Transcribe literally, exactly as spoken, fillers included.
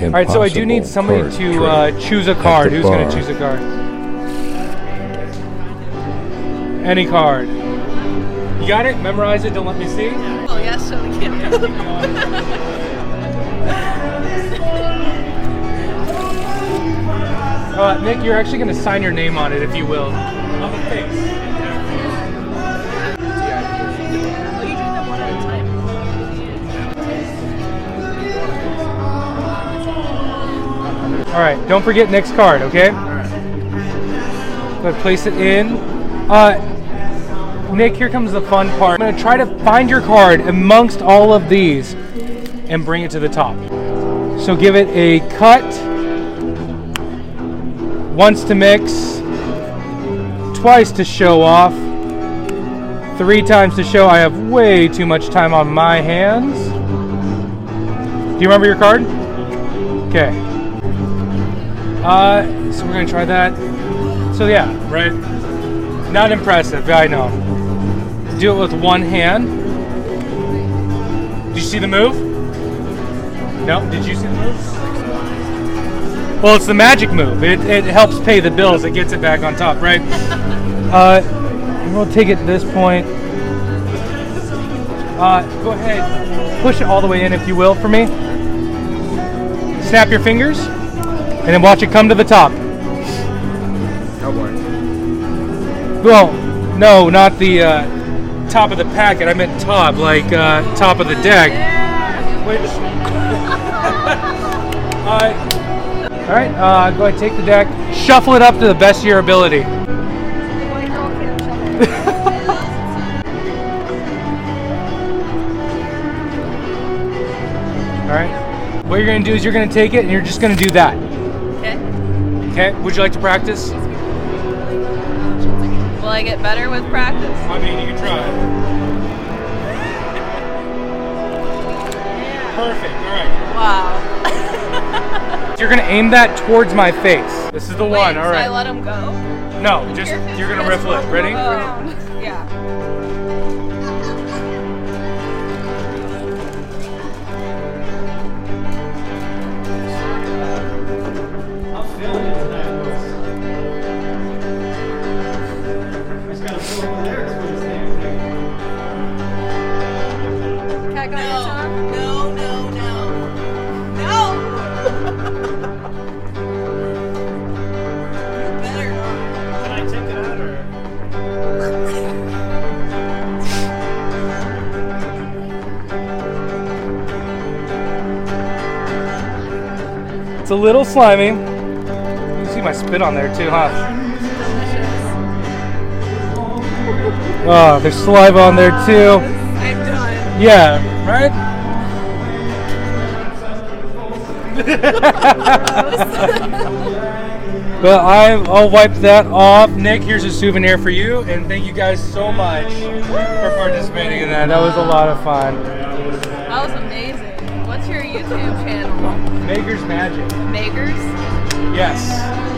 All right, so I do need somebody to uh, choose a card. Who's going to choose a card? Any card. You got it? Memorize it. Don't let me see. Oh, yes, so we can. uh, Nick, you're actually going to sign your name on it, if you will. On the face. Oh, you do them one at a time. All right, don't forget Nick's card, okay? Go ahead, place it in. Uh, Nick, here comes the fun part. I'm gonna try to find your card amongst all of these and bring it to the top. So give it a cut, once to mix, twice to show off, three times to show. I have way too much time on my hands. Do you remember your card? Okay. Uh, so we're gonna try that. So yeah, right? Not impressive, I know. Do it with one hand. Did you see the move? No? Did you see the move? Well, it's the magic move. It, it helps pay the bills. It gets it back on top, right? uh, we'll take it to this point. Uh, go ahead. Push it all the way in, if you will, for me. Snap your fingers. And then watch it come to the top. Oh boy. Well, no, not the uh, top of the packet. I meant top, like uh, top of the deck. Wait. uh, all right, uh, go ahead, take the deck, shuffle it up to the best of your ability. All right. What you're gonna do is you're gonna take it and you're just gonna do that. Okay. Okay. Would you like to practice? Will I get better with practice? I mean, you can try. Perfect. All right. Wow. You're gonna aim that towards my face. This is the Wait, one. All right. Should I let him go? No, just you're gonna riffle it. Ready? Oh, yeah. I'm feeling it tonight, boys. He's got a four over there. It's the same thing. Cat got your tongue? No, no, no. No! You better not. Can I take it out or? It's a little slimy. You can see my spit on there too, huh? Oh, there's saliva on there too. I'm done. Yeah, right? Well, I, I'll wipe that off. Nick, here's a souvenir for you, and thank you guys so much for participating in that. That was a lot of fun. That was amazing. What's your YouTube channel? Maker's Magic. Makers? Yes.